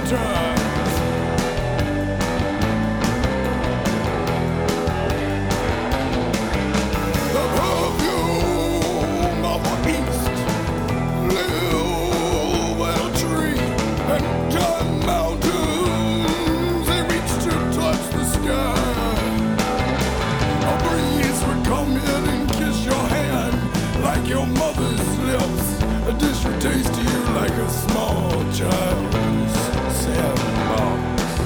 time. The perfume of the east live in a tree and giant mountains. They reach to touch the sky. A breeze would come in and kiss your hand like your mother's lips. A dish would taste to you like a small child's sandbox.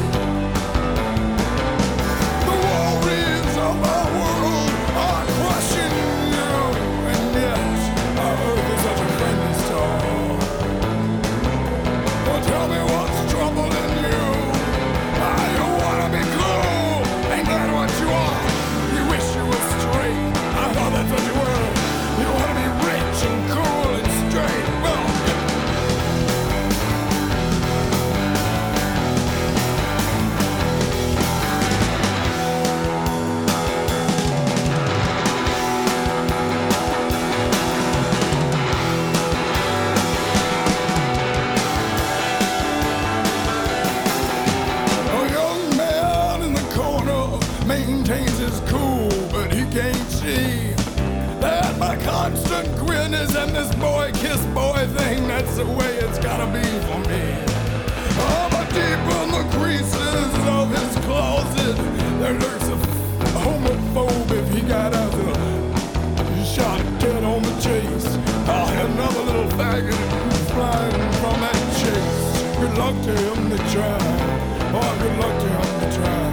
The warriors of our world are crushing you, and yet our earth is such a friendly star. Well, tell me what's troubling you. You wanna be cool, ain't that what you are? You wish you were straight, I thought that's what you were. You wanna be rich and cool and straight. Well, a young man in the corner maintains his cool, but he can't see that my constant grin is in this boy kiss boy thing. That's the way it's gotta be for me. Oh, but deep in the creases of his closet, there lurks a homophobe. If he got out shot dead on the chase, I'll have another little faggot flying from that chase. Good luck to him to try. Oh, good luck to him to try.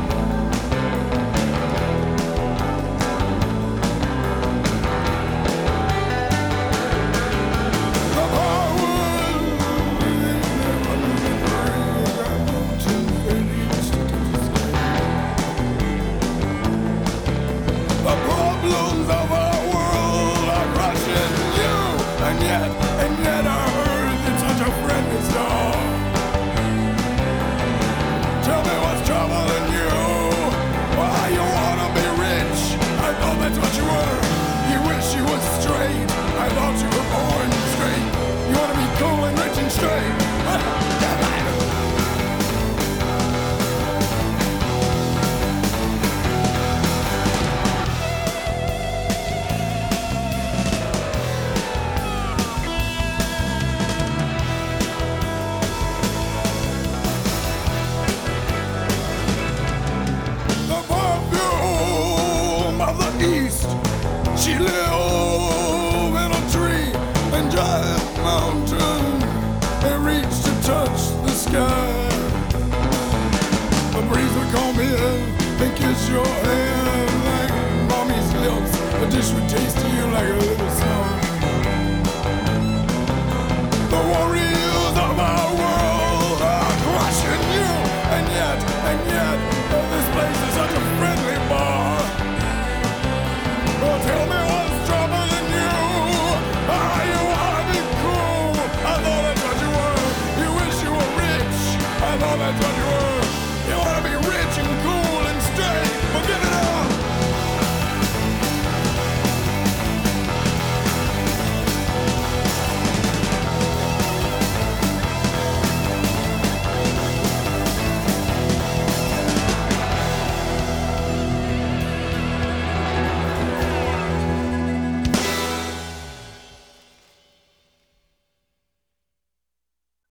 The problems of our world are crushing you, and yet our earth is such a friendly star. Tell me what's troubling you. Why you wanna be rich? I thought that's what you were. You wish you was straight. I thought you were born straight. You wanna be cool and rich and straight. The perfume of the east. She live in a tree and giant mountain and reach to touch the sky. A breeze would come in and kiss your hand like mommy's lips. A dish would taste to you like a little song.